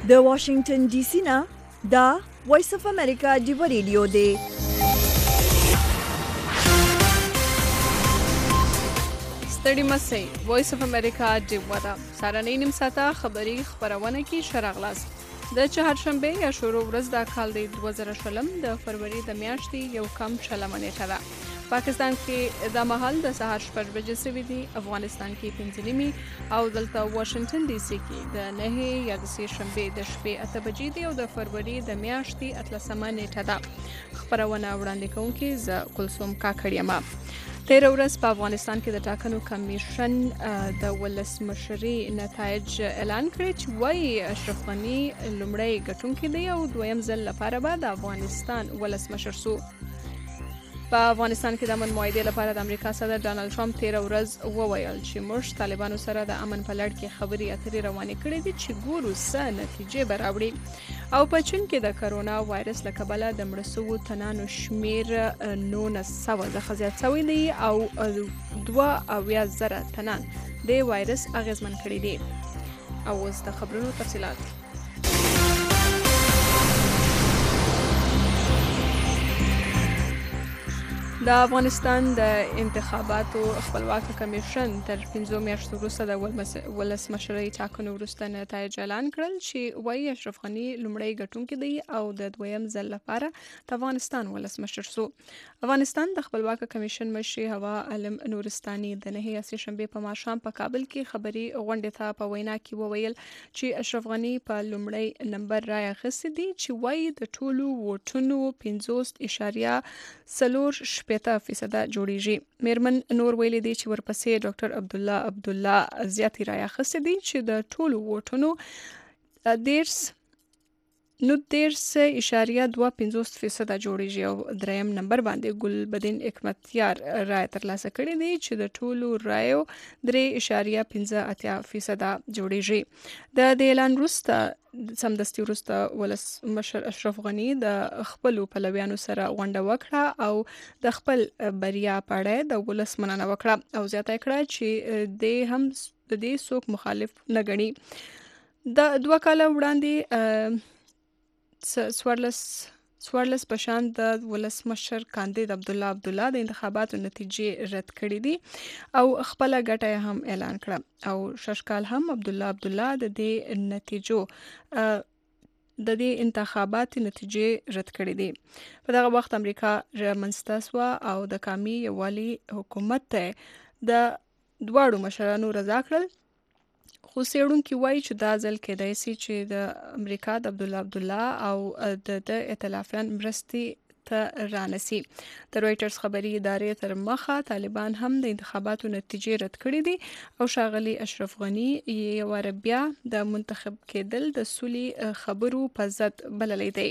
د واشنگټن ډي سي نه دا وایس اف امریکا دی ریډیو دی. ستړي مسئ وایس اف امریکا دی ودا سارنې نیم ساعته خبری خبرونه کې شرغلاس د چهارشنبه یا شروع ورځ د کال د 2020 د فروری د میاشتې یو کم شلمه نیټه ده. پاکستان کې د مهال د سهار 6 بجې سوي دي، افغانستان کې 5 نیمي او دلته واشنگټن ډي سي کې د 9 یا د سې شنبه د شپې 8 بجې دي او د فروری د میاشتې 13 نیټه ده. خبرونه وړاندې کوونکې ز کلثوم کاکړیما. تیر ورځ په افغانستان کې د ټاکنو کمیشن د ولسمشري نتایج اعلان کړي چې وايي اشرف غني لومړی ګټونکی دی او دویم ځل لپاره به د افغانستان ولسمشر سو. په افغانستان کې د امن معاهدې لپاره د امریکا صدر ډانلډ ټرمپ تیر ورځ وویل چې موږ طالبانو سره د امن په لړ کې خبرې اترې روانې کړې دي چې ګورو څه نتیجې به راوړي. او په چین کې د کرونا وایرس له کبله د مړه شوو تنانو شمیر 900 څخه زیات شوی دی او 22,000 تنان د وایرس اغیزمن کړي دي. او اوس د خبرونو تفصیلات. د افغانستان د انتخاباتو خپلواک کمیشن تر 15 میاشتو وروسته د ولسمشرۍ ټاکنو وروسته نتایج اعلان کړل چې وايي اشرف غني لومړی ګټونکی دی او د دویم ځل لپاره د افغانستان ولسمشر سو. افغانستان د خپلواک کمیشن مشر هوا علم نورستاني د 9 یا سې شنبه په ماښام په کابل کې خبري غونډې ته په وینا کې وویل چې اشرف غني په لومړی نمبر رای اخیستی دی چې وايي د ټولو ووټونو 50.4% جوړیږي. میرمن نور ویلي دی چې ورپسې ډاکټر عبدالله زیاتې رای اخیستې دي چې د ټولو ووټونو 90.2% جوړیږي او دریم نمبر باندې ګلبدین حکمتیار رای ترلاسه کړې دي چې د ټولو رایو 3.15% جوړیږي. د اعلان وروسته سمدستي وروسته ولسمشر اشرف غني د خپل پلویانو سره غونډه وکړه او د خپل بریا په اړه د ولس مننه وکړه او زیاته کړه چې د هم د دې څوک مخالف نه ګڼي. د 2 کاله وړاندې سوارلس پشان د ولسمشر کاندید عبدالله د انتخاباتو نتیجې رد کړې دي او خپل ګټه هم اعلان کړه او ششکال هم عبدالله د دې انتخاباتو نتیجې رد کړې دي. په دغه وخت امریکا رامنځته شوه او د قومي یووالي حکومت ته د دواړو مشرانو رضا کړل. خو څېړونکي وایي چې دا ځل کېدای شي چې د امریکا د عبدالله او د ائتلافیان مرستې ته رانسي. د رویټرز خبري ادارې تر مخه طالبان هم د انتخاباتو نتیجې رد کړې دي او ښاغلي اشرف غني یو وار بیا د منتخب کېدل د سولې خبرو په ضد بللی دی.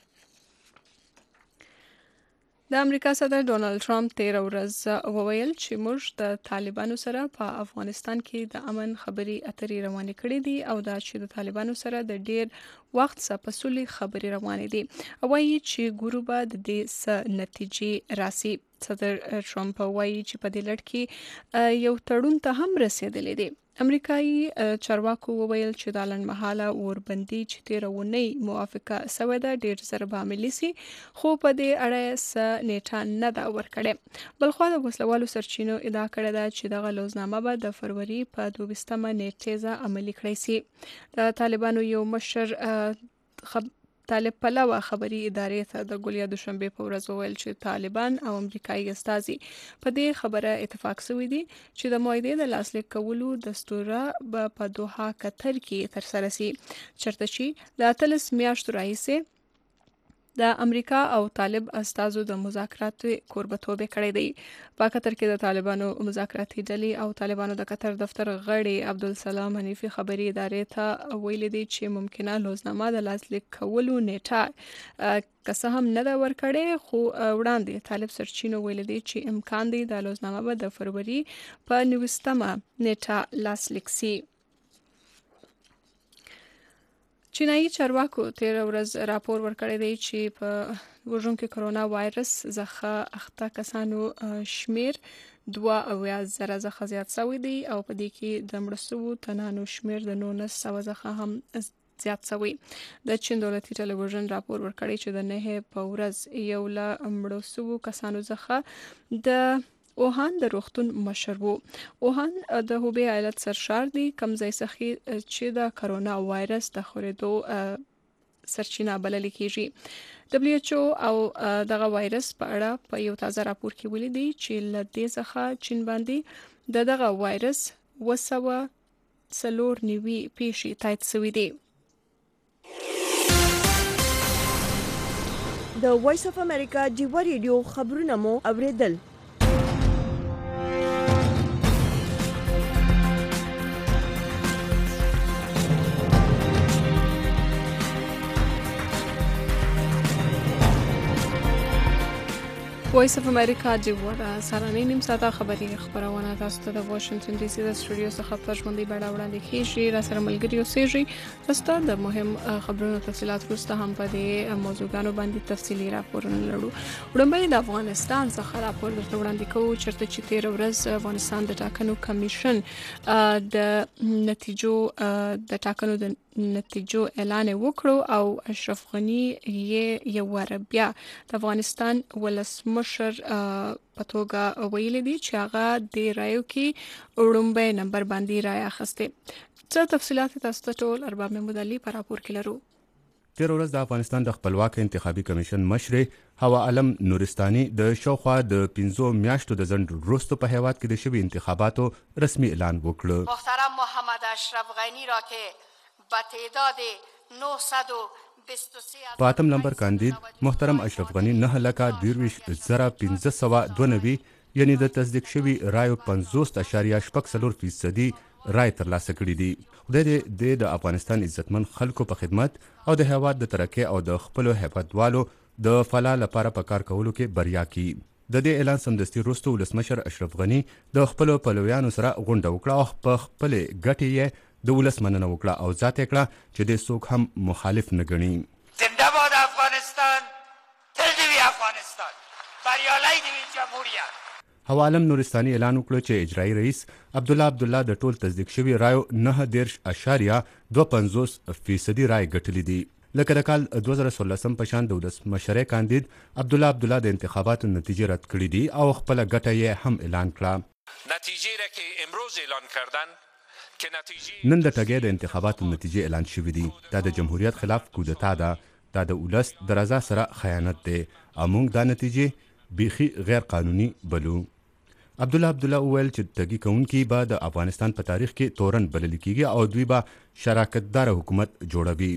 د امریکا صدر ډانلډ ټرمپ تیر ورځ وویل چې موږ د طالبانو سره په افغانستان کې د امن خبري اترې روانې کړې دي او دا چې د طالبانو سره د ډیر وخت څخه په سولې خبري روانې دي او وايي چې ګورو به د دې نتیجې راسي. صدر ټرمپ وايي چې په دې لړ کې یو تړون ته هم رسیدلی دی. امریکایي چارواکو وویل چې د لنډمهاله اوربندي چې تیر اونۍ موافقه شوې ده ډیر زر به عملي سي خو په دې اړه څه نیټه نه ده ورکړې. بلخوا د وسلوالو سرچینو ادعا کړې ده چې دغه لوزنامه به د فروری په 22 نیټه عملي کړی سي. د طالبانو یو مشر طالب پلوه خبري ادارې ته د ګولیا دوشنبه په ورځ وویل چې طالبان او امریکایي استازي په دې خبره اتفاق شوی دي چې د معاهدې د لاسلیک کولو دستور به په دوحه قطر کې ترسره شي چېرته چې د 13 میاشتو راهیسې د امریکا او طالب استازو د مذاکراتو کوربتوب کړی دی. په قطر کې د طالبانو مذاکراتي ډلې او طالبانو د قطر دفتر غړي عبدالسلام حنیفي خبري ادارې ته ویلي دي چې ممکنه لوزنامه د لاسلیک کولو نیټه که څه هم نه ده ورکړې خو وړاندې طالب سرچینو ویلي دي چې امکان دی د لوزنامه به د فروری په 19 نیټه لاسلیک شي. چینایي چارواکو تیر ورځ راپور ورکړی دی چې په وژونکي کرونا وایرس څخه اخته کسانو شمیر 2,000 څخه زیات شوی دی او په دې کې د مړه شوو تنانو شمیر د 900 څخه هم زیات شوی. د چین دولتي ټلویزیون راپور ورکړی چې د 9 په ورځ یو له مړو شوو کسانو څخه د اوهان د روغتون مشر وو. اوهان د هوبی ایالت سرشار دی کوم ځای څخه چې د کرونا وایرس د خورېدو سرچینه بلل کیږي. WHO او دغه وایرس په اړه په یو تازه راپور کې ولیدي چې له دې څخه چین باندې دغه وایرس 294 پیښې تایید شوې دي. د وایس اف امریکا جیوا ریډیو خبرونه مو اوریدل. وایس اف امریکا جیوا سارانه نیم ساعته خبري خبرونه تاسو ته د واشنگټن ډي سي د سټوډیو څخه په ژوندۍ بڼه وړاندې کیږي. را سره ملګری اوسېږي تاسو د مهم خبرونو تفصيلات وروسته هم په دې موضوعګانو باندې تفصيلي راپورونه لرو. وړاندې د افغانستان څخه راپور درته وړاندې کوو چې چېرته 13 ورځ افغانستان د ټاکنو کمیشن د نتیجو د ټاکنو د نتیجو اعلان وکړو او اشرف غنی یې یو ور بیا د افغانستان ولسمشر په توګه ویلي دي چې هغه د رایو کې وړومبی نمبر باندې رای اخیسته. څه تفصيلات تاسو ته ټول ارباب محمود علي په راپور کې لرو. 13 ورځ د افغانستان د خپلواک انتخابي کمیشن مشر هوا علم نورستاني د شاوخوا د 15 میاشتو د ځنډ وروسته په هیواد کې د شوي انتخاباتو رسمي اعلان وکړ. محترم محمد اشرف غنی را که با تعداد 923 په اتم نمبر کاندید محترم اشرف غنی 9,22,592 یعنی د تصدیق شوی رایو 50.4% رای ترلاسه کړي دي. خدای دې د افغانستان عزتمن خلکو په خدمت او د هیواد د ترقۍ او د خپل هیوادوالو د فلاح لپاره په کار کولو کې بریا کړي. د دې اعلان سمدستي وروسته ولسمشر اشرف غنی د خپل پلویانو سره غونډه وکړه او په خپل ګټې یې د ولس مننه وکړه او ذات یې کړه چې د څوک هم مخالف نه ګڼي. زنده باد افغانستان، تل دې وي افغانستان، بریالی دې وي جمهوریت. هوا علم نورستاني اعلان وکړ چې اجرایی رئیس عبدالله د ټول تصدیق شوي رایو 9.25% رای ګټلې دي. لکه د کال 2016 په شان د ولسمشرۍ کاندید عبدالله د انتخاباتو نتیجې رد کړې دي او خپل ګټه یې هم اعلان کړه. نتیجه را که امروز اعلان کردن نن د ټګۍ د انتخاباتو نتیجې اعلان شوې دي. دا د جمهوریت خلاف کودتا ده. دا د ولس د رضا سره خیانت دی او موږ دا نتیجې بیخي غیر قانوني بلو. عبدالله وویل چې ټګي کوونکي به د افغانستان په تاریخ کې تورن بلل کیږي او دوی به شراکتدار حکومت جوړوي.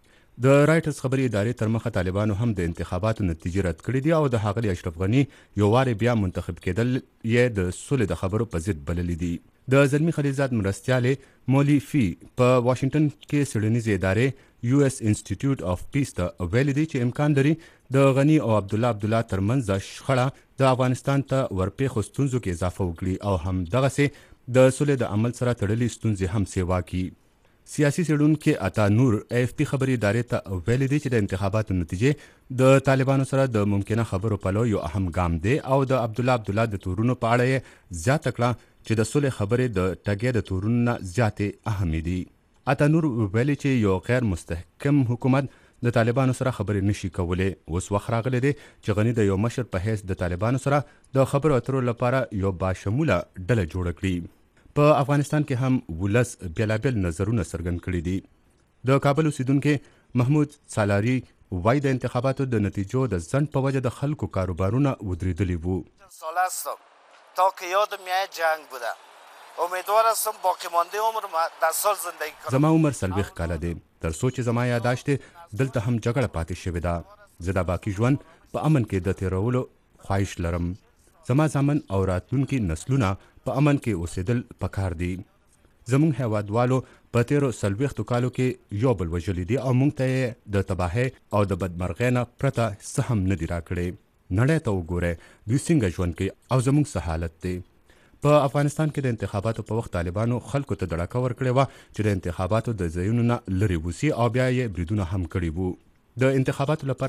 د رایټرز خبري ادارې تر مخه طالبانو هم د انتخاباتو نتیجې رد کړې دي او د ښاغلي اشرف غنی یو وارې بیا منتخب کېدل یې د سولې د خبرو په ضد بللي دي. د زلمی خلیلزاد مرستیالې مولي فی په واشنگټن کې څېړنیزې ادارې US انسټیټیوټ اف پیس ته ویلي دي چې امکان لري د غنی او عبدالله ترمنځ شخړه د افغانستان ته ورپېښو ستونزو کې اضافه وکړي او هم دغسې د سولې د عمل سره تړلې ستونزې هم سیوا کړي. سیاسي څېړونکي عطا نور AFP خبري ادارې ته ویلي دي چې د انتخاباتو نتیجې د طالبانو سره د ممکنه خبرو پلو یو اهم ګام دی او د عبدالله د تورونو په اړه یې زیاته کړه چې د سولې خبرې د ټګۍ د تورونو نه زیاتې اهمې دي. عطا نور ویلي چې یو غیر مستحکم حکومت د طالبانو سره خبرې نشي کولای. اوس وخت راغلی دی چې غنی د یو مشر په حیث د طالبانو سره د خبرو اترو لپاره یو باشموله ډله جوړه کړي. په افغانستان کې هم ولس بیلابیل نظرونه څرګند کړي دي. د کابل اوسیدونکي محمود سالاری وای د انتخاباتو د نتیجو د ځنډ په وجه د خلکو کاروبارونه ودرېدلي وو. سال هستم تا که یادم میاد جنگ بوده. امیدوار هستم باقی مانده عمر 10 سال زندگی کنم. زما عمر 40 کاله دی. تر څو چې زما یاداشت دلته هم جګړه پاتې شوې ده. زه د باقي ژوند په امن کې د تیرولو خواهش لرم. زما زامن او راتلونکي نسلونه په امن کې اوسېدل پکار دي. زموږ هیوادوالو په تیرو 40 کالو کې یو بل وژلي دي او موږ ته د تباهۍ او د بدمرغۍ نه پرته څه هم نه دي راکړی. نړۍ ته وګورئ دوی څنګه ژوند کوي او زموږ څه حالت دی. په افغانستان کې د انتخاباتو په وخت طالبانو خلکو ته دړکه ورکړې وه چې د انتخاباتو د ځایونو نه لرې ووسي او بیا یې بریدونه هم کړي وو. د انتخاباتو لپاره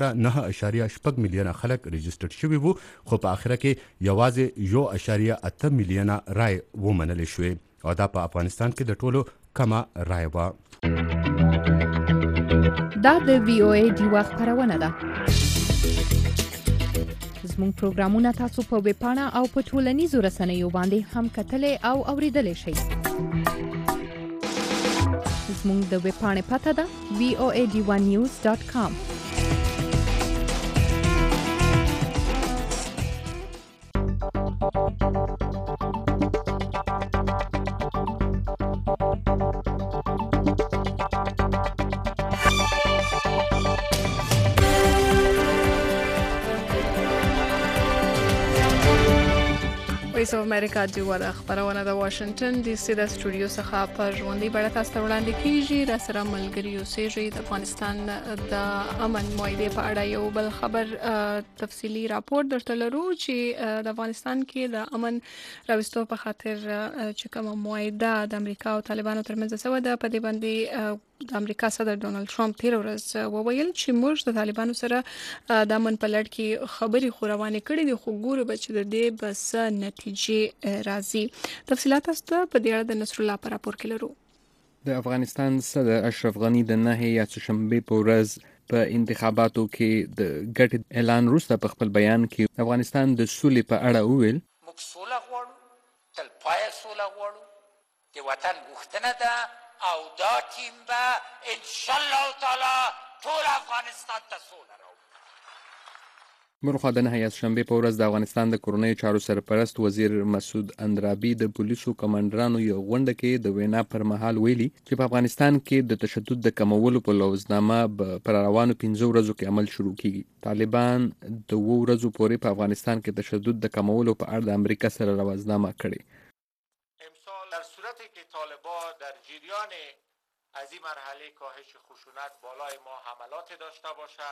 9.8 میلیونه خلک رجسټر شوي وو خو په آخره کې یوازې 1.8 میلیونه رای ومنل شوې او دا په افغانستان کې د ټولو کمه رای وه. دا د VOA ډیوا خبرونه ده. زموږ پروګرامونه تاسو په ویب پاڼه او په ټولنیزو رسنیو باندې هم کتلای او اوریدلای شئ. زموږ د ویب پاڼې پته ده voadivanews.com. وایس اف امریکا ډیوا د خبرونه د واشنگټن ډي سي د سټوډیو څخه په ژوندۍ بڼه تاسو ته وړاندې کیږي. را سره ملګری اوسېږي د افغانستان د امن معاهدې په اړه یو بل خبر تفصیلی راپور درته لرو چې د افغانستان کې د امن راوستو په خاطر چې کوم معاهده د امریکا او طالبانو ترمنځ شوې ده په دې باندې د امریکا صدر ډونالد ټرمپ تیر ورځ وویل چې موږ د طالبانو سره د امن په لړ کې خبرې خو روانې کړې دي خو ګورو به چې د دې بس نتیجې راځي. تفصیلات تاسو ته په دې اړه د نصر الله پر راپور کې لرو. د افغانستان صدر اشرف غنی د نهه یا څشنبه په ورځ په انتخاباتو کې د ګټ اعلان وروسته په خپل بیان کې افغانستان د سولې په اړه وویل موږ سوله غواړو، تل پای سوله غواړو، د وطن غوښتنه ده او دا ټیم به ان شاء الله تعالی ټول افغانستان ته سوله راوړي. بلخوا د نهه یا څشنبه په ورځ د افغانستان د کورنیو چارو سرپرست وزیر مسعود اندرابي د پولیسو کمانډرانو یو غونډه کې د وینا پر مهال ویلي چې په افغانستان کې د تشدد د کمولو په لوزنامه پر روانو 15 ورځو کې عمل شروع کیږي. طالبان د 2 ورځو پورې په افغانستان کې تشدد د کمولو په اړه د امریکا سره لوزنامه کړې. امسال در صورتی که طالبان در جریان از این مرحله کاهش خشونت بالای ما حملات داشته باشه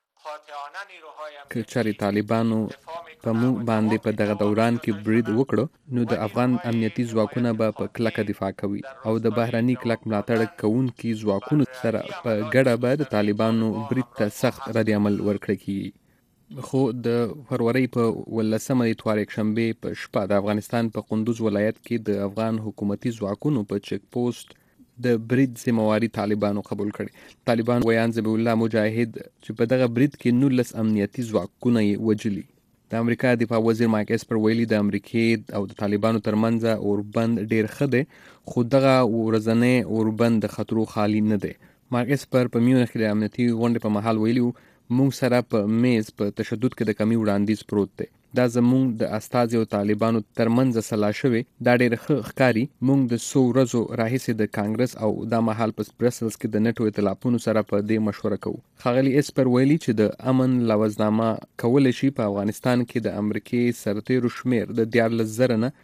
که چاري طالبانو په موږ باندې په دغه دوران کې برید وکړو نو د افغان امنیتي ځواکونه به په کلکه دفاع کوي او د بهراني کلک ملاتړ کوونکي ځواکونو سره په ګډه به د طالبانو برید ته سخت رد عمل ورکړي کیږي. خو د فروری په 18 اتوار یکشنبه په شپه د افغانستان په قندوز ولایت کې د افغان حکومتي ځواکونو په چک پوسټ د برید ذمہواری طالبانو قبول کړي. طالبان ویان ذبیح الله مجاهد چې په دغه برید کې 19 امنیتي ځواکونه یې وجلي. د امریکا دفاع وزیر مایک اسپر ویلي د امریکای او د طالبانو ترمنځ اوربند ډیر ښه دی خو دغه ورځنی اوربند د خطرو خالی نه دی. مایک اسپر په میونخ کې د امنیتي غونډې په محل ویلي مونږ سره په میز په تشدد کې د کمی وړاندیز پروت دی. دا زمونږ د استازي او طالبانو ترمنځ سلا شوی دا ډېر ښکاری. مونږ د 100 ورځو راهیسې د کانګرس او د مهال په برسلز کې د نټو ائتلافونو سره په دې مشوره کوو. ښاغلي اسپر ویلي چې د امن لوزنامه کولای شي په افغانستان کې د امریکای سرتیرو شمیر د 14,000 نه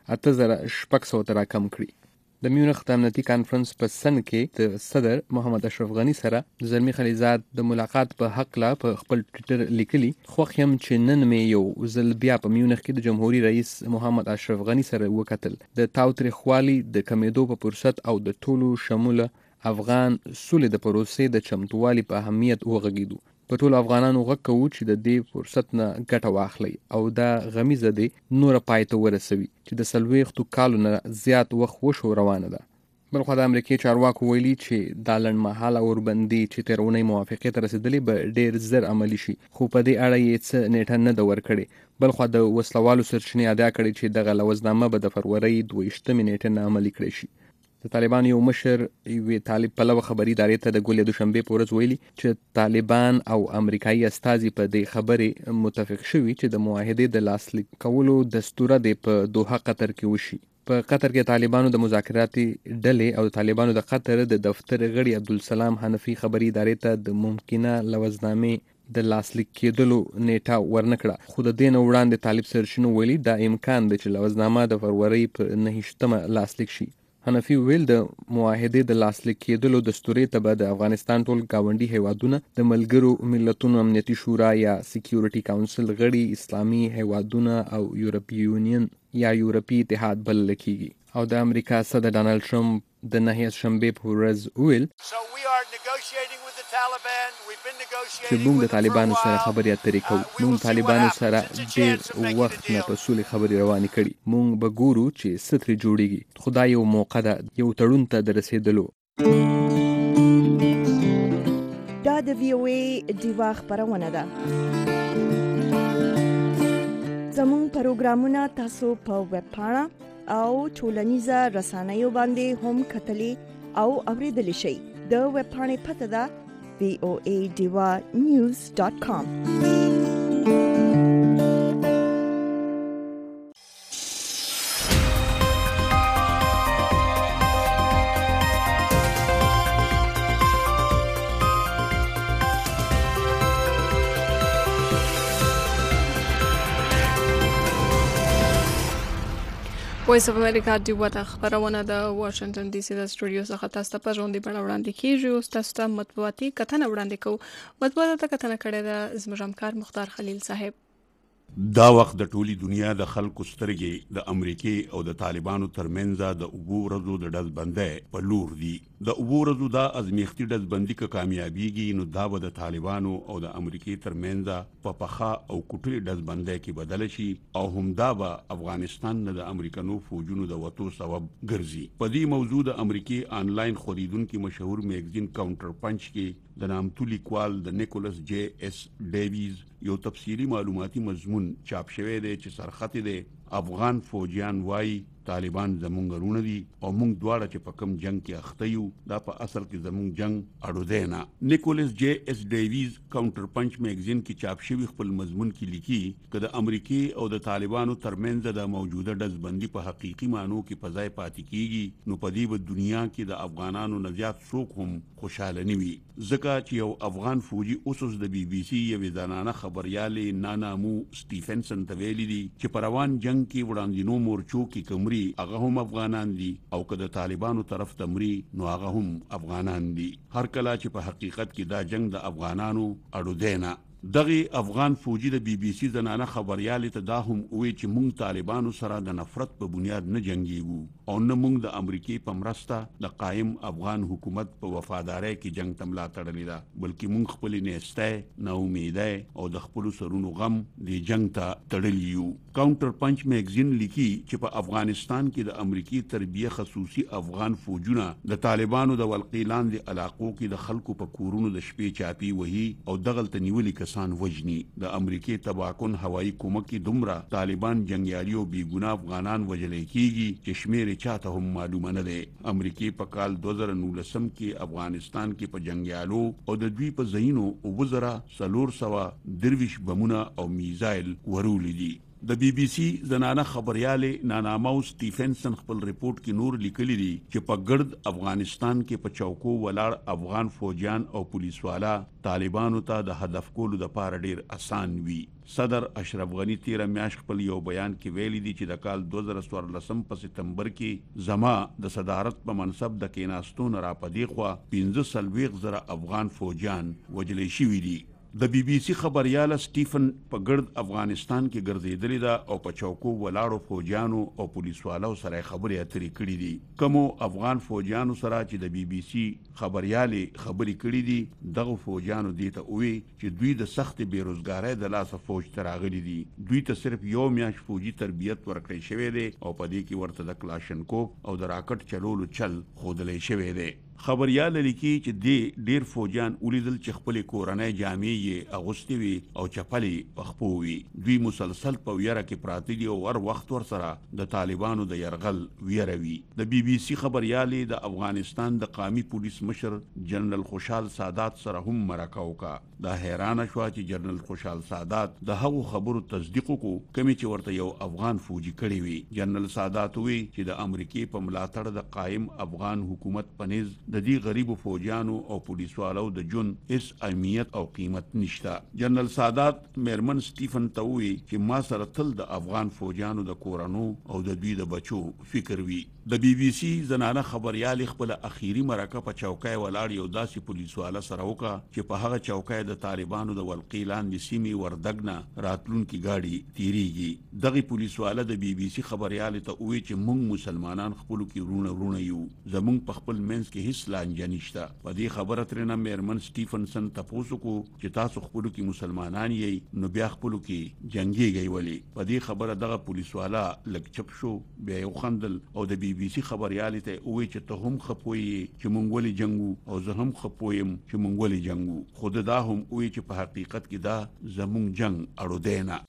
8,600 را کم کړي. د میونخ د امنیتي کانفرنس په سن کې د صدر محمد اشرف غنی سره د زلمی خلیزاد د ملاقات په حق لا په خپل ټویټر لیکلي خوښ یم چې نن مې یو ځل بیا په میونخ کې د جمهوریت رئیس محمد اشرف غنی سره وکتل. د تاوتریخوالي د کمیدو په فرصت او د ټولو شموله افغان سولې د پروسې د چمتووالي په اهمیت وغږیدو. په ټول افغانانو غږ کوو چې د دې فرصت نه ګټه واخلي او دا غمیزه دی نور پای ته ورسوي چې د 40 کالو نه زیات وخت وشو روانه ده. بلخوا د امریکای چارواکو ویلي چې دا لنډمهاله اوربندي چې تر اونۍ موافقې ته رسیدلې به ډېر زر عملي شي خو په دې اړه یې څه نیټه نه ده ورکړې. بلخوا د وسلوالو سرچینې ادا کړې چې دغه لوزنامه به د فروری 22 نیټه نه عملي کړې شي. د طالبان یو مشر یوې طالب پلوه خبري ادارې ته د ګولې دوشنبه په ورځ ویلي چې طالبان او امریکایي استازي په دې خبرې متفق شوي چې د معاهدې د لاسلیک کولو دستور د په دوحه قطر کې وشي. په قطر کې طالبانو د مذاکراتي ډلې او د طالبانو د قطر د دفتر غړي عبدالسلام حنفي خبري ادارې ته د ممکنه لوزنامې د لاسلیک کېدلو نیټه ورنکړه خو د دې نه وړاندې طالب سرچینو ویلي دا امکان دی چې لوزنامه د فروری په 9 لاسلیک شي. حنفي ویل د معاهدې د لاسلیک کېدلو دستوري ته به د افغانستان ټول گاونډي هیوادونه د ملګرو ملتونو امنیتي شورا یا سکیورټي کاونسل غړي اسلامي هیوادونه او یورپی یونین یا یورپی اتحاد بلل کیږي. او د امریکا صدر ډونالد ټرمپ د نهه شنبه په ورځ ویل چې موږ د طالبانو سره خبرې اترې کوو. موږ طالبانو سره ډېر وخت نه په سولې خبرې روانې کړي. موږ به ګورو چې څه ترې جوړیږي. خو دا یو موقع ده یو تړون ته د رسېدلو. دا دا د VOA ډیوا خبرونه ده. زموږ پروګرامونه تاسو په ویب پاڼه او ټولنیزه رسنیو باندې هم کتلی او اوریدلی شئ. د ویب پاڼې پته ده voadivanews.com. وایس اف امریکا ډیوا ته خبرونه د واشنگټن ډي سي د سټوډیو څخه تاسو ته په ژوندۍ بڼه وړاندې کیږي او تاسو ته مطبوعاتي کتنه وړاندې کوو. مطبوعات ته کتنه کړې ده زموږ همکار مختار خلیل صاحب. دا وخت د ټولي دنیا د خلکو سترګې د امریکای او د طالبانو ترمنځ د اوبو ورځو د ډزبندۍ په لور دي. د اوبو ورځو دا ازمیښتي ډزبندي که کامیابیږي نو دا به د طالبانو او د امریکای ترمنځ په پخا او کوټلي ډزبندۍ کې بدل شي او همدا به افغانستان نه د امریکانو فوجونو د وټو سبب ګرځي. په دې موضوع د امریکای آنلاین خریدونکو مشهور میگزین کاونټر پنچ کې د نامتو لیکوال د نیکولس جے ایس ډیویز یو تفصیلی معلوماتي مضمون چاپ شوی دی چې سرخط دی افغان فوجیان وای طالبان زمونږ رونه دي او موږ دواړه چې په کوم جنگ کې اخته یو دا په اصل کې زمونږ جنگ اړو دی نه. نیکولس جے ایس ډیویز کاونټر پنچ میگزین کې چاپ شوی خپل مضمون کې لیکي چې د امریکای او د طالبانو ترمنځ د موجوده ډزبندي په حقيقي معنی کې په ځای پاتې کیږي نو په دې دنیا کې د افغانانو نه زیات څوک هم خوشاله نه وي. ځکه چې یو افغان فوجي اوسوس د بي بي سي یو ځانانه خبريالي نانامو سټیفنسن ته ویلي دي چې په روان جنگ کې وړاندینو مورچو کې کمري هغه هم افغانان دي او که د طالبانو طرف تمري نو هغه هم افغانان دي. هر کله چې په حقیقت کې دا جنگ د افغانانو اړو دی نه. دغه افغان فوجي د بي بي سي زنانه خبريالي ته دا هم وی چې مونږ طالبانو سره د نفرت په بنیاد نه جنگيږو او نه مونږ د امریکای په مرسته د قائم افغان حکومت په وفادارۍ کې جنگ تملا تړلې ده بلکې مونږ خپل نهسته نه امیده او د خپل سرونو غم د جنگ ته تړلی یو. کاونټر پنچ میگزین لیکي چې په افغانستان کې د امریکای تربیه خصوصي افغان فوجونه د طالبانو د ولقیلان د علاقو کې د خلکو په کورونو د شپې چاپی وهي او دغلت نیولې کسان وجني. د امریکای تباکن هوایی کومک دومره طالبان جنگیالي او بیګنا افغانان وجلې کیږي چې شمیر چاته هم معلومه نه ده. امریکای په کال 2019 کې افغانستان کې په جنگیالو او د دوی په ځینو او وزرا سلور سوا درویش بمونه او میزایل ورولې دي. د بي بي سي زنانه خبريالي نانامو سټیفنسن خپل ریپورت کې نور لیکلي دي چې په ګرد افغانستان کې په چوکو ولاړ افغان فوجیان او پولیسوالا طالبانو ته د هدف کولو د پاره ډیر آسان وي. صدر اشرف غنی 13 میاشت خپل یو بیان کې ویلي دي چې د کال 2014 په سپتمبر کې زما د صدارت په منصب د کیناستون را پدې خو 15,000 افغان فوجیان وجلې شوي دي. د بي بي سي خبرياله سټیفن په ګرد افغانستان کې ګرځېدلې ده او په چوکو ولاړو فوجیانو او پولیسوالو سره خبرې اترې کړې دي. کومو افغان فوجیانو سره چې د بي بي سي خبريالي خبرې کړې دي دغه فوجیانو دي ته وی چې دوی د سخت بیروزګارۍ د لاسه فوج تراغلي دي. دوی ته صرف یو میاش فوجي تربیت ورکړی شوی دی او په دې کې ورته د کلاشنکوف او د راکټ چلولو چل خودلې شوی دی. خبريال لیکي چې ډیر فوجیان ولیدل چې خپل کورنۍ جامې یې اغوستي وي او چپلې پخپو وي. دوی مسلسل په ویره کې پراته دي او هر وخت ور سره د طالبانو د يرغل ویره وي. د بي بي سي خبريالي د افغانستان د قومي پولیس مشر جنرال خوشحال سادات سره هم مرکه وکړه. دا حیرانه شو چې جنرال خوشحال سادات د هغو خبرو تصدیق وکړو کومې چې ورته یو افغان فوجي کړی وي. جنرال سادات وی چې د امریکای په ملاتړ د قائم افغان حکومت پنځ د دې غریبو فوجیانو او پولیسوالو د جون هیڅ اهمیت او قیمت نشته. جنرال سادات میرمن سټیفن ته وی چې ما سره تل د افغان فوجیانو د کورانو او د دوی د بچو فکر وی. د بي بي سي زنانه خبريالي خپل اخیری مرکه په چوکۍ ولاړ یو داسې پولیسواله سره وکړه چې په هغه چوکۍ د طالبانو د ولقې لاندې سیمې وردګ راتلونکي گاډي تیریږي. دغه پولیس والا د بي بي سي خبريال ته وی چې موږ مسلمانان خپل کې رونه یو، زموږ په خپل منځ کې هیڅ لانجه نشته. په دې خبره ترنه میرمن سټیفنسن تاسو کو چې تاسو خپل کې مسلمانان یې نو بیا خپل کې جنگيږي ولی. په دې خبره دغه پولیس والا لک چپ شو، بیا یو خندل او د بي بي سي خبريال ته وی چې ته هم خپوي چې مونږ ولې جنگو او زه هم خپویم چې مونږ ولې جنگو. خود دا هم وی چې په حقیقت کې دا زمونږ جنگ اړو دینا.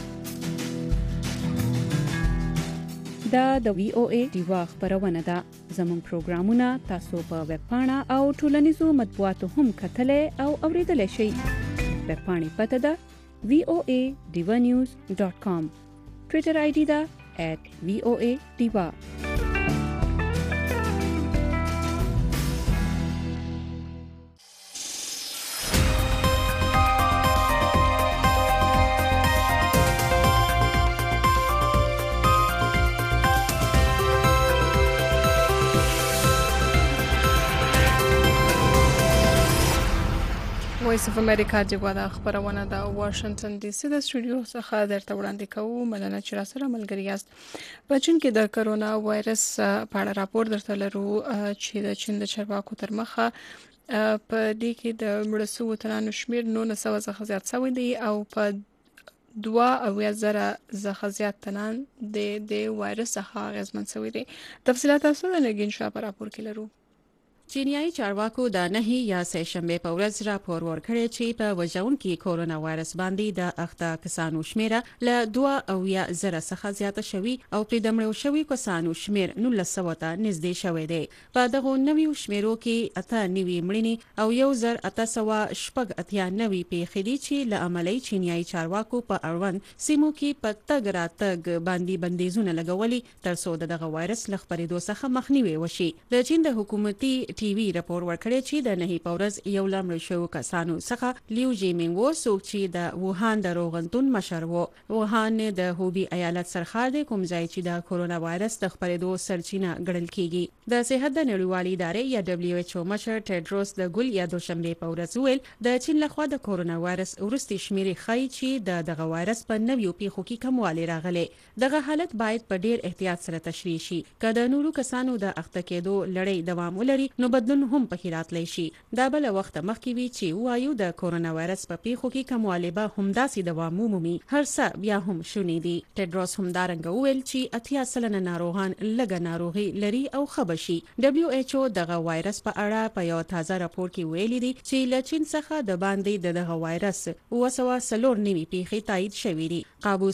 دا د وی او ای دیوا خبرونه ده. زموږ پروګرامونه تاسو په ویب پاڼه او ټولنیزو مطبوعاتو هم کتلای او اوریدلای شئ. ویب پاڼې پته ده voadivanews.com. ټویټر آی ډي ده @voadiva. وایس اف امریکا جګواده خبرونه د واشنگټن ډي سي د سټوډیو څخه درته وړاندې کوو. مننه چې راسره ملګری یاست. په چین کې د کرونا وایرس په اړه راپور درته لرو چې د چین د چارواکو تر مخه په دې کې د مړه شوو تنانو شمیر 900 څخه زیات شوی دی او په 2,000 څخه زیات تنان د وایرس څخه اغېزمن شوی دي. تفصیلات تاسو د نګین شاه په راپور کې لرو. چینیایي چارواکو د نهي یا سه شنبه په ورځ راپور ورکړی چې په وژونکي کورونا وایرس باندې د اخته کسانو شمیره له 2,000 څخه زیاته شوی او په دمړو شوی کسانو شمیر 1900 ته نږدې شوی دی. په دغه نویو شمیرو کې اته نوي مړینې او 1,880 نوي پیښې دي چې له عملی چینیایي چارواکو په اړوند سیمو کې په تګ راتګ باندې بندیزونه لګولي تر څو دغه وایرس له خپرېدو څخه مخنیوي وشي. د چین د حکومتي ټي وي راپور ورکړی چې د نهي پورز یو لمړ شو کسانو څخه لیو جیمینګ وو څوک چې د ووهان د روغتون مشر وو. ووهان د هوبي ایالت سرحد کوم ځای چې د کورونا وایرس د خپرېدو سرچینه ګڼل کیږي. د صحت د نړیوالې ادارې یا دبليو ایچ او مشر ټیډروس د ګل یا دوشنبه په ورځ ویل د چین لخوا د کورونا وایرس ورستي شمیرې ښایي چې دغه وایرس په نویو پیښو کې کموالی راغلی. دغه حالت باید په ډیر احتیاط سره تشریح شي. که د نورو کسانو د اخته کېدو لړۍ دوام ولري نو بدلون هم پکې راتلی شي. دا بل وخت مخکې وی چې وایو د کورونا وایرس په پیښو کې کموالی به همداسې دوام ومومي. هر څه بیا هم شونې دي. ټیډروس هم دارنګ ویل چې 80% ناروغان لږه ناروغي لري او خبشي. دبليو ایچ او دغه وایرس په اړه په یو تازه راپور کې ویلي دي چې له چین څخه د باندې دغه وایرس 204 نوي پیښې تایید شوې دي. قابو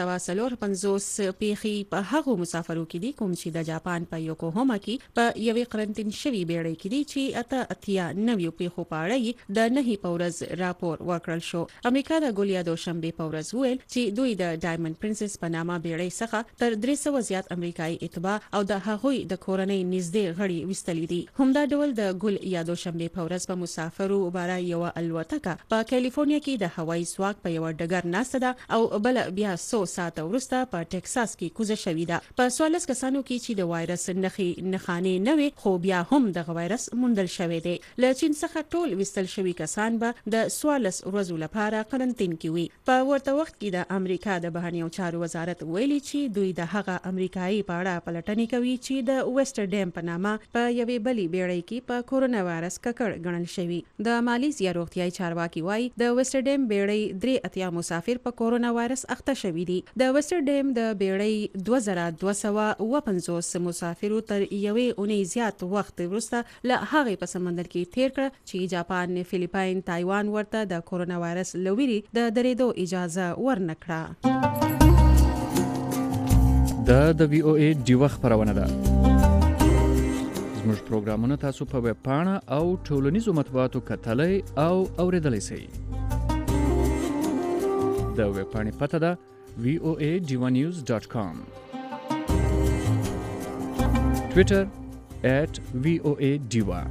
450 پیښې په هغو مسافرو کې دي کوم چې د جاپان په یوکوهاما کې په یوې قرنټین شوي بیړۍ کې دي چې اتیا نویو پیښو په اړه د نهي پورز راپور ورکړل شو. امریکا د ګولیا دوشنبه په ورځ ویل چې دوی د ډایمنډ پرنسس په نامه بیړۍ څخه تر 300 زیات امریکایي اتباع او د هغوی د کورنۍ نږدې غړي وستلي دي. همدا ډول د ګولیا دوشنبه په ورځ په مسافرو باره یو الوتکه په کالیفورنیا کې د هوایي ځواک په یو ډګر ناسته ده او بل بیا 100 ساعت وروسته په ټکساس کې کوزه شوې ده. په 14 کسانو کې چې د وایرس نښانې نه وي خو بیا هم د وایرس موندل شوی دی. له چین څخه ټول وستل شوی کسان به د 14 ورځو لپاره قرنټین کې وي. په ورته وخت کې د امریکا د بهرنیو چارو وزارت ویلي چې دوی د هغه امریکایي په اړه پلټنې کوي چې د ویسټر ډیم په نامه په یوې بلې بیړۍ کې په کورونا وایرس ککړ ګڼل شوی. د مالیزیا روغتیايي چارواکي وایي د ویسټر ډیم بیړۍ 3 مسافر په کورونا وایرس اخته شوی دي. د ویسټر ډیم د بیړۍ 2250 مسافرو تر یوې اونۍ زیات وخت وروسته له هغه په سمندر کې تیر کړ چې جاپان، فلیپاین، تایوان ورته د کورونا وایرس لویری د درېدو اجازه ورنکړه. د وی او ای دیوا خبرونه ده. زموږ پروګرامونه تاسو په ویب پاڼه او ټولنیزو مطبوعاتو کتلای او اوریدلای شئ. د ویب پاڼې پته ده voadivanews.com. ټویټر @voadiva.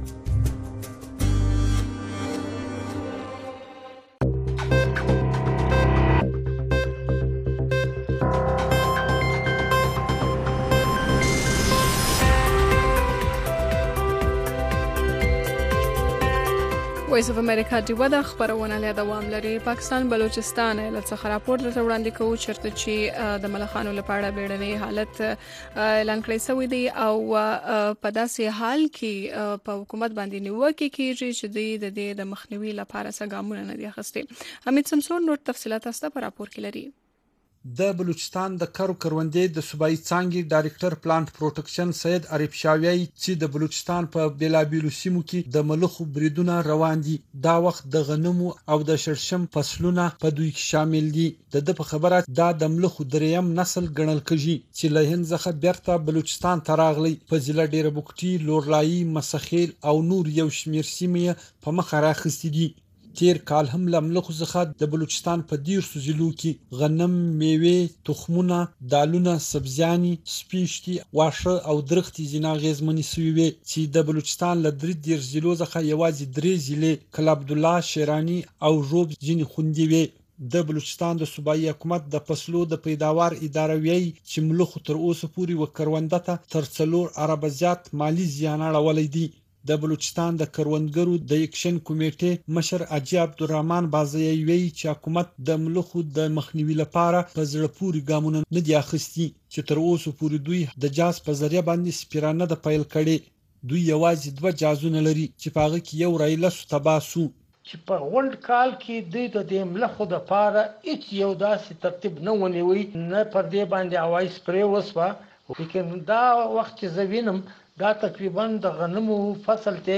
وایس اف امریکا ډیوه د خبرونه له دوام لري. پاکستان بلوچستان ایالت څخه راپور درته وړاندې کوو چیرته چې د ملخانو لپاره بیړنی حالت اعلان کړی شوی دی او په داسې حال کې په حکومت باندې نیوکه کیږي چې د دې د مخنیوي لپاره څه ګامونه نه دي اخیستي. حمید سمسور نور تفصيلات تاسو په راپور کې لري. د بلوچستان د کروندې د صوبایي څانګې ډایرکټر پلانټ پروټیکشن سید عارف شاوی چې د بلوچستان په بیلابیلو سیمو کې د ملخو بریدونه روان دي. دا وخت د غنمو او د شړشم فصلونه په دوی کې شامل دي. د په خبره دا د ملخو دریم نسل ګڼل کېږي چې له هند څخه بیرته بلوچستان ته راغلی. په ضلع ډیره بوکټي، لورلایي، مسخیل او نور یو شمیر سیمې په مخ راخستې دي. تیر کال هم لملخو څخه د بلوچستان په ډیر سوزلو کې غنم، میوه، تخمونه، دالونه، سبزیاني، سپیشتي، واښه او درختي زیناغیزمنې سوي وي چې د بلوچستان له درې دیر ضلعو څخه یوازې درې ضلع کلب عبدالله، شیرانی او ژوب ځینې خوندې وي. د بلوچستان د صوبایي حکومت د فصلو د پیداوار اداره ویي چې ملخو تر اوسه پورې وکرونده ته تر 4 اربه زیات مالی زیان اړولی دی. د بلوچستان د کروندګرو د اکشن کمیټې مشر اجي عبدالرحمن بازي ویي چې حکومت د ملخو د مخنیوي لپاره په زړه پورې ګامونه نه دي اخیستي چې تر اوسه پورې دوی د جاز په ذریعہ باندې سپیرانه د پیل کړي. دوی یوازې 2 جازونه لري چې په هغه کې یو رایله تباسو چې په غونډ کال کې د دې ملخو د پاره هیڅ یو داسې ترتیب نه ونیوي، نه پر دې باندې اوای سپری وسوه. لیکن دا وخت چې زوینم دا تقریبا د غنمو فصل ته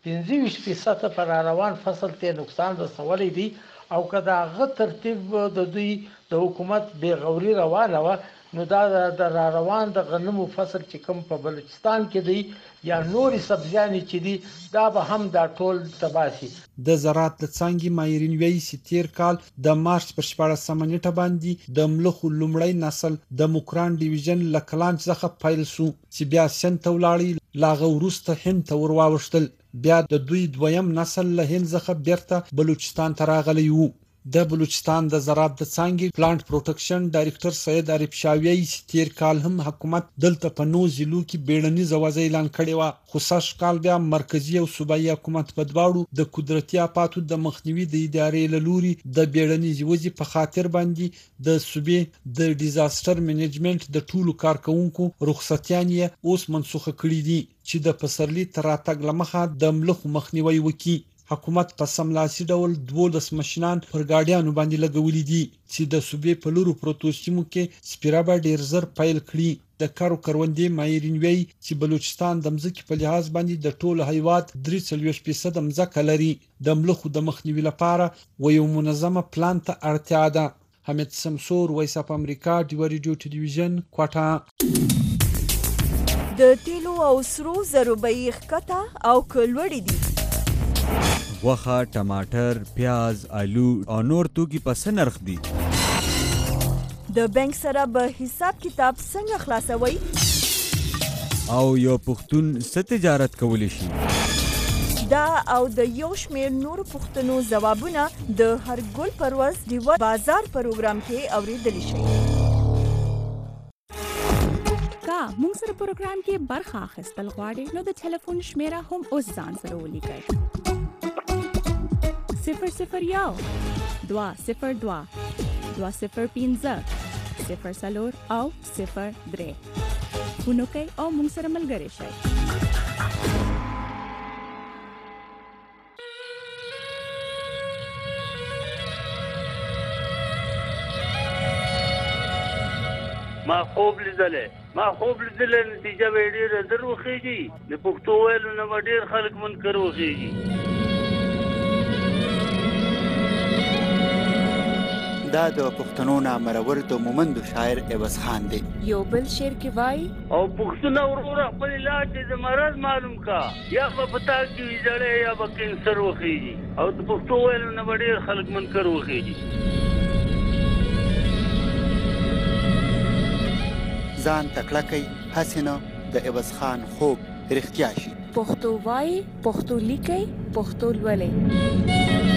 25% پر روان فصل ته نقصان رسولی دی او کدا غ ترتیب د دوی د حکومت به غوري روانه و نو دا د روان د غنمو فصل چې کوم په بلوچستان کې دی یا نوري سبزیانې چې دي دا به هم دا ټول تباسي. د زراعت د څانګې ماهرین وایي چې تیر کال د مارچ پر 14 نیټه باندې د ملخو لومړی نسل د موکران ډیویژن له کلانچ څخه پیل شو چې بیا سن ته ولاړی، لاغه وروسته هند ته ورواوښتل. بیا د دوی دویم نسل له هند څخه بیرته بلوچستان ته راغلی وو. د بلوچستان د زراعت د څانګې پلانټ پروټیکشن ډایرکټر سید عارف شاوی چې تیر کال هم حکومت دلته په 9 ضلعو کې بیړني ځوازه اعلان کړی و، خو سږ کال بیا مرکزی او صوبایي حکومت په دواړو د قدرتي آفاتو د مخنیوي د ادارې له لوري د بیړني ځوازي په خاطر باندې د صوبې د ډیزاستر منیجمنت د ټولو کارکونکو رخصتیان یې اوس منسوخه کړي دي چې د پسرلي تر راتګ لمخه د ملخو مخنیوي وکړي. حکومت په سملاسي ډول 12 ماشينان پر گاډیانو باندې لګولې دي چې د صوبې په لورو پروتو سیمو کې سپیرابه ډیر زر پیل کړي. د کروندې ماهرین وایي چې بلوچستان د مځکې په لحاظ باندې د ټولو هیواد 43% مځکه لري. د ملخو د مخنیوي لپاره و یو منظمه پلان ته اړتیا ده. حمید سمسور، وایس اف امریکا، ډیو ریډیو ټلویزیون، کوټه. د تیلو او سرو زرو بیې ښکته او کلوړې دي. غوښه، ټماټر، پیاز، آلو او نور توکي په څه نرخ دي؟ د بانک سره به حساب کتاب څنګه خلاصوي؟ او یو پښتون څه تجارت کولی شي؟ دا او د یو شمېر نور پوښتنو ځوابونه د هر ګل پرواز دیو بازار پروګرام کې اوریدل شي. کا موږ سره پروګرام کې برخه اخیستل غواړئ نو د ټلیفون شمیره هم اوس ځان سره ولیکئ: 001 202 205 04 او 03. فونو کوئ او موږ سره ملګري شئ. ما خوب لیدلې نتیجه به ډېره در وخیږي. د پښتو ویلو نه به ډېر خلک منکر وخیږي. دا د پښتنو نامرور د مومندو شاعر عوض خان دی. یو بل شعر کې وایي: او پښتون وروره خپل علاج د مرض معلوم کا، یا په پتا کې ویځړې یا به کینسر وخیږي. او د پښتو ویلو نه به ډېر خلک منکر وخیږي. ځان تکړه هسې نه د عوض خان خوب رښتیا شي. پښتو وایي، پښتو لیکئ، پښتو لولئ.